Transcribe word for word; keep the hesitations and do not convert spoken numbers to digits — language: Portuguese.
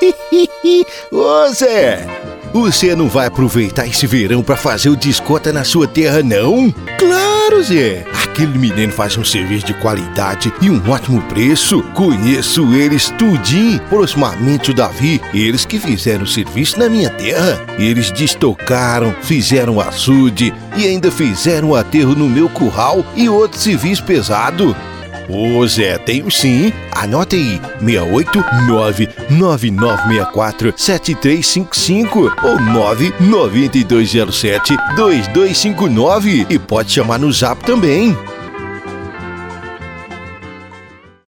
Ô Zé, você não vai aproveitar esse verão pra fazer o descota na sua terra, não? Claro, Zé! Aquele menino faz um serviço de qualidade e um ótimo preço. Conheço eles tudinho. Proximamente o Davi, eles que fizeram o serviço na minha terra. Eles destocaram, fizeram açude e ainda fizeram o aterro no meu curral e outro serviço pesado. Ô Zé, tenho sim. Anote aí, seis oito nove nove nove seis quatro sete três cinco cinco ou nove nove dois zero sete dois dois cinco nove e pode chamar no Zap também.